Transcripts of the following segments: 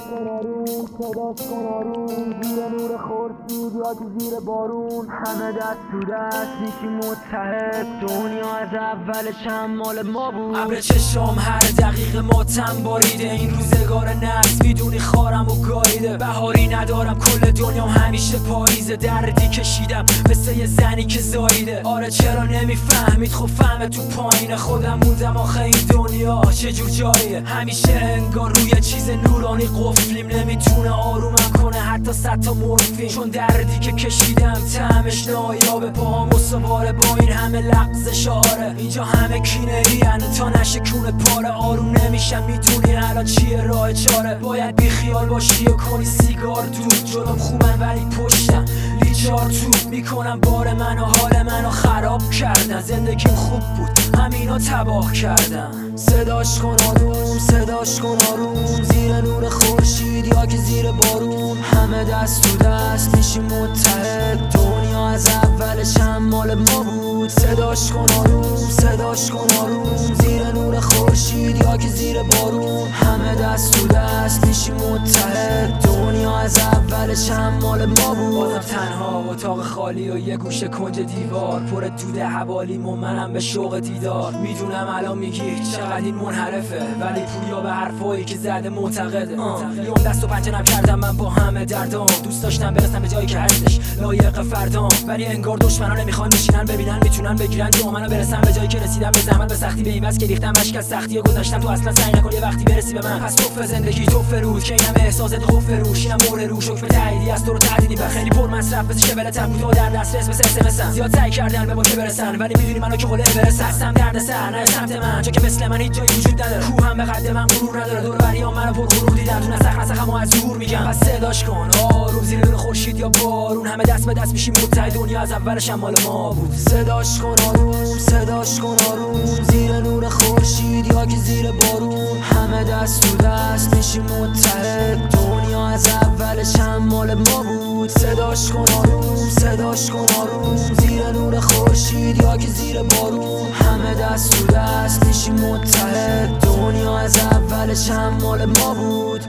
کن آروم، صداش کن آروم، زیر نور خورشید یا که زیر بارون، همه دست تو دست میشیم متحد، دنیا از اولش هم مال ما بود. ابر چشام هر دقیقه ماتم باریده، این روزگار نفس میدونی خارم و گاییده، بهاری ندارم کل دنیام همیشه پاییزه، دردی کشیدم مثل یه زنی که زاییده. آره چرا نمیفهمید خب فهمه تو پایین خودم موندم، آخه این دنیا چجور جاییه، همیشه انگار روی چیز نورانی قفلیم، نمیتونه آرومم کنه حتی 100 تا مورفین، چون دردی که کشیدم طعمش نایابه، پاهام سواره با این همه لغزش. آره اینجا همه کینه‌این تا نشه کونه پاره، آروم نمیشم میدونی الان چیه راه چاره، باید بی خیال باشی و کنی سیگار دود، جلوم خوبن ولی پشتم لیچار توب میکنم، بار من و حال منو خراب کردن، زندگیم خوب بود همینا تباه کردم. صداش کن آروم، صداش کن آروم، زیر نور خورشید یا که زیر بارون، همه دست تو دست میشیم متحد، دنیا از اولش هم مال ما بود. صداش کن آروم، صداش کن آروم، زیر نور خورشید یا که زیر بارون، همه دست تو دست میشیم متحد، دنیا از اولش هم مال ما بود. بازم تنها اتاق خالی و یه گوشه کنج دیوار، پر توده حوالیم و منم به شوق دیدار، میدونم الان میگی چقدر این منحرفه، ولی پوریا به حرفایی که زده معتقده. یون دست و پنجه نم کردم من با همه دردام، دوست داشتم برسم به جایی که هستش لایق فردام، ولی انگار دشمنا نمیخوان بشینن ببینن میتونن بگیرن جو منو، برسم به جایی که رسیدم به زحمت به سختی، به این بس که ریختم اشک از سختی گذاشتم، تو اصلا سعی نکن یه وقتی برسی به من، پس توف زندگی توف روز که اینم احساسات خوف روش، اینم مهر رو شکر تاییدی از تو رو تعدیدی و خیلی پر مصرف بس شبل تبو تو در دسترس مثل SMS زیاد سعی کردن به ما که برسن، ولی میدونی منو که قله برسن، هستم درد سر نه سمت من، چون که مثل من هیچ جایی وجود نداره، کوهم به قد من غرور نداره، دور بریام منو پر غرور دیدن، تو نسخ از دور میگم، پس صداش کن آروم، زیر نور خورشید یا بارون، همه دست به دست میشیم متحد، دنیا از اولش هم مال ما بود. صداش کن آروم، صداش کن آروم، زیر نور خورشید یا که زیر بارون، همه دست تو دست میشیم متحد، دنیا از اولش هم مال ما بود. صداش کن آروم، صداش کن آروم، زیر نور خورشید یا که زیر بارون، همه دست تو دست میشیم متحد، دنیا از اولش هم مال ما بود.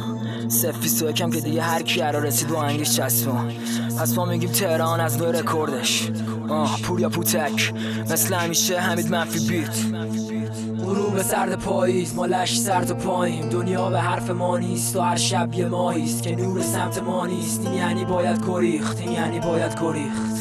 سفیس و یکم که دیگه هر کی را رسید با انگیش چسبون، پس ما میگیم تهران از نوع رکوردش، پوریا پوتک مثل همیشه حمید منفی بیت. غروب سرد پاییز ما لش سرد و پاییم، دنیا به حرف ما نیست و هر شب یه ماهیست که نور سمت ما نیست، این یعنی باید گریخت، این یعنی باید گریخت.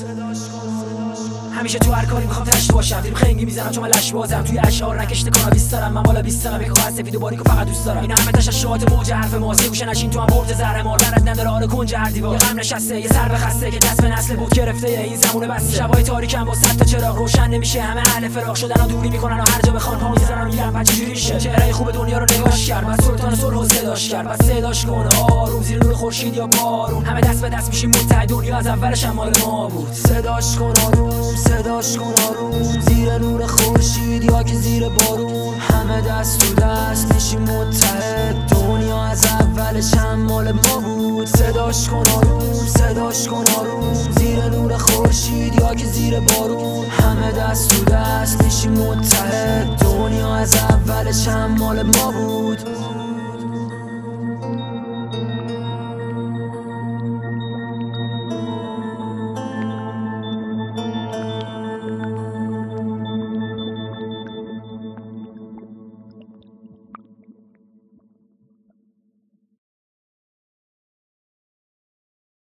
همیشه تو هر کاری میخوام تشت باشم، دیم خنگی میزنم چون من لش بازم، توی اشعار نکشته کنم 20 دارم، من بالا 20 دارم، یک خواهد سفید و باریکو فقط دوست دارم، اینا همه تششعات موج حرف ماست، گوشه نشین تو هم برد زهر مار، برد نداره آره کنج هر دیوار، یه غم نشسته یه سر بخسته که دست به نسل بود گرفته، این زمونه بسته، شبای تاریکم با 100 تا چراغ روشن نمیشه، همه اهل فراق شدن و دوری میکنن و هر جا بخوان پا میذارن، میگن بعد چجوری میشه، چهره خوب دنیا رو نگاش کرد، بعد سلطان صلح و صداش کرد، بعد صداش کن آروم، زیر نور خورشید یا بارون، همه دست به دست میشیم متحد، دنیا از اولش هم مال ما بود. صداش کن آروم، صداش کن آروم، زیر نور خورشید یا که زیر بارون، همه دست تو دست میشیم متحد، دنیا از اولش هم مال ما بود. صداش کن آروم، صداش کن آروم، زیر نور خورشید یا که زیر بارون، همه دست تو دست میشیم متحد، دنیا از اولش هم مال ما بود.